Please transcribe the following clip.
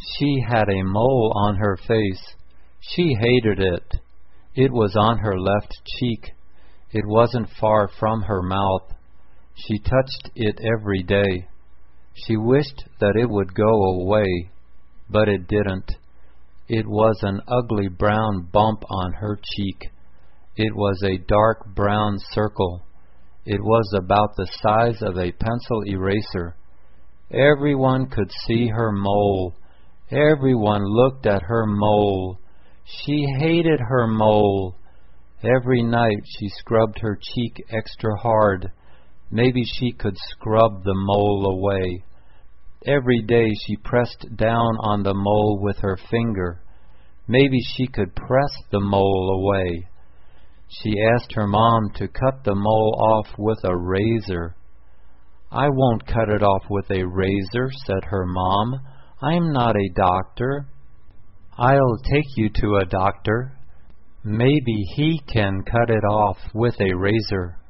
She had a mole on her face. She hated it. It was on her left cheek. It wasn't far from her mouth. She touched it every day. She wished that it would go away, but it didn't. It was an ugly brown bump on her cheek. It was a dark brown circle. It was about the size of a pencil eraser. Everyone could see her mole. Everyone looked at her mole. She hated her mole. Every night she scrubbed her cheek extra hard. Maybe she could scrub the mole away. Every day she pressed down on the mole with her finger. Maybe she could press the mole away. She asked her mom to cut the mole off with a razor. "I won't cut it off with a razor," said her mom. "I'm not a doctor." "I'll take you to a doctor. Maybe he can cut it off with a razor."